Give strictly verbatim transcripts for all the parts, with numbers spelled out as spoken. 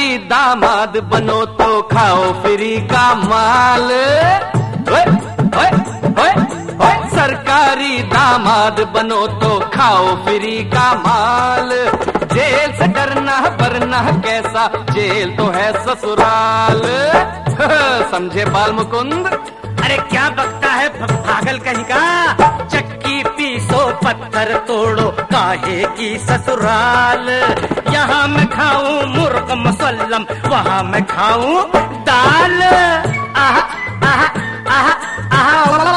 सरकारी दामाद बनो तो खाओ फ्री का माल। ओए, ओए, ओए, ओए, सरकारी दामाद बनो तो खाओ फ्री का माल। जेल से डरना वरना कैसा, जेल तो है ससुराल। समझे बाल मुकुंद? अरे क्या बकता है पागल कहीं का, चक्की पीसो पत्थर तोड़ो काहे की ससुराल। यहाँ मैं खाऊं मुर्ग मुसल्लम, वहाँ मैं खाऊं दाल। आहा, आहा, आहा, आहा।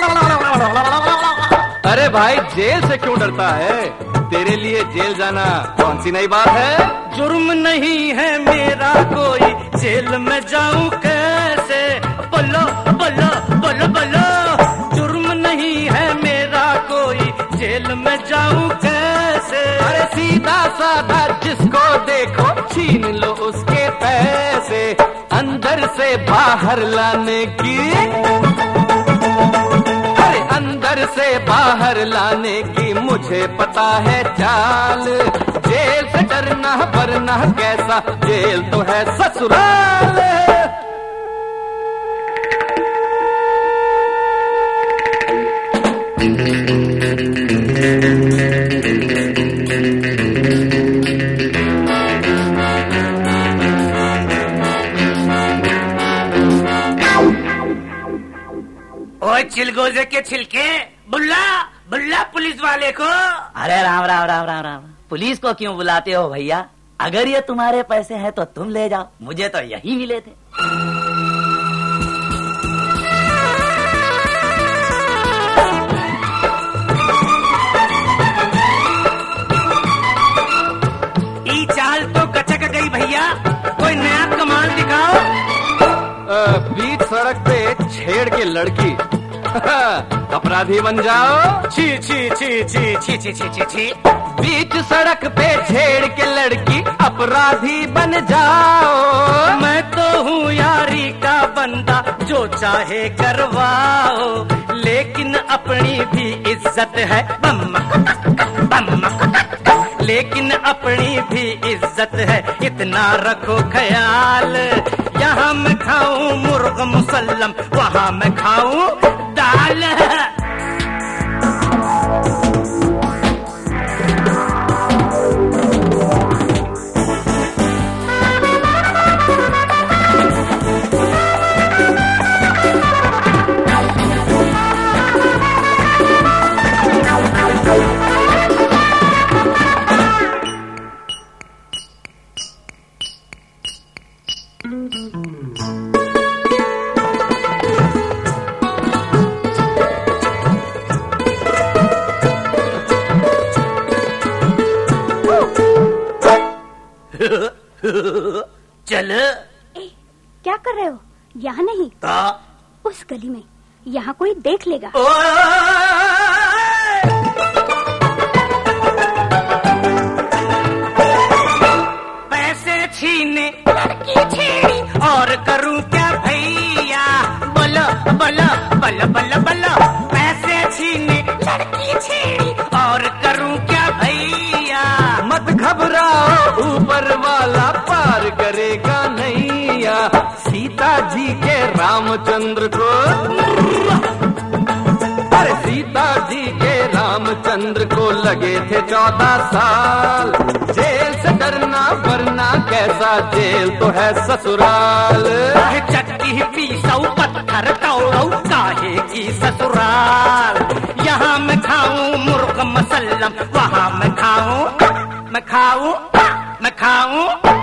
अरे भाई जेल से क्यों डरता है? तेरे लिए जेल जाना कौन सी नई बात है? जुर्म नहीं है मेरा कोई, जेल में जाऊं कैसे? बोलो बोलो बोलो बोलो, जुर्म नहीं है मेरा कोई, जेल में जाऊं कैसे? अरे सीधा साधा जिसको देखो छीन लो उसके पैसे, अंदर से बाहर लाने की, अरे अंदर से बाहर लाने की मुझे पता है चाल। जेल से डरना वरना कैसा, जेल तो है ससुराल। ओए चिलगोजे के छिलके, बुल्ला बुल्ला पुलिस वाले को। अरे राम राम राम राम राम, पुलिस को क्यों बुलाते हो भैया? अगर ये तुम्हारे पैसे हैं तो तुम ले जाओ, मुझे तो यही मिले थे। ई चाल तो गचक गई भैया, कोई नया कमाल दिखाओ। बीच सड़क पे छेड़ के लड़की अपराधी बन जाओ। छी छी छी छी छी छी छी छी छी। बीच सड़क पे छेड़ के लड़की अपराधी बन जाओ। मैं तो हूँ यारी का बंदा, जो चाहे करवाओ, लेकिन अपनी भी इज्जत है बम्मक बम्मक, लेकिन अपनी भी इज्जत है, इतना रखो ख्याल। यहाँ मैं खाऊं मुर्ग मुसल्लम, वहाँ मैं खाऊं दाल। चल। ए, क्या कर रहे हो? यहाँ नहीं, तो उस गली में, यहाँ कोई देख लेगा। पैसे छीने लड़की छेड़ी, और करूं क्या भैया? बोलो बोलो बोलो बोलो बोलो, पैसे छीने लड़की छेड़ी, और करूं क्या भैया? मत घबराओ, ऊपर वाला पार करेगा नैया। सीता जी के रामचंद्र को, अरे सीता जी के रामचंद्र को लगे थे चौदह साल। जेल से डरना वरना कैसा, जेल तो है ससुराल। चक्की पीसौ पत्थर तोड़ो काहे की ससुराल। यहाँ मैं खाऊं मुर्ग मुसल्लम, वहाँ मैं खाऊं मैं खाऊं मैं खाऊं